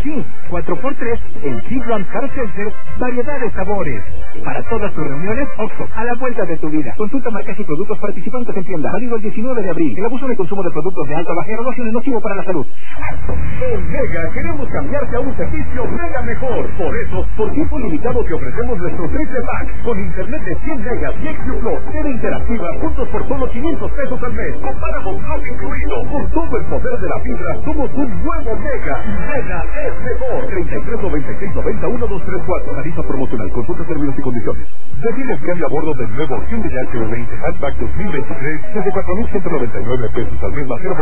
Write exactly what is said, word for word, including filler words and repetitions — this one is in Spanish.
Sí, cuatro por tres en Seagram's Hard Seltzer, variedad de sabores. Para todas tus reuniones, Oxxo, a la vuelta de tu vida. Consulta marcas y productos participantes en tienda. Válido el diecinueve de abril. El abuso de consumo de productos de alta o baja graduación es nocivo para la salud. En Mega queremos cambiarte a un servicio Mega mejor. Por eso, por tiempo limitado te ofrecemos nuestro triple pack con internet de cien megas y X Plus, tele interactiva, juntos por solo quinientos pesos al mes. Con Paramount Plus incluido. Con todo el poder de la fibra, somos un nuevo Mega. Mega es mejor. treinta y tres noventa y seis noventa uno dos tres cuatro. Tarifa promocional. Consulta términos y condiciones. Decides cambio a bordo del nuevo Hyundai H R veinte Hatchback dos mil veintitrés desde cuatro mil ciento noventa y nueve pesos al mes más cero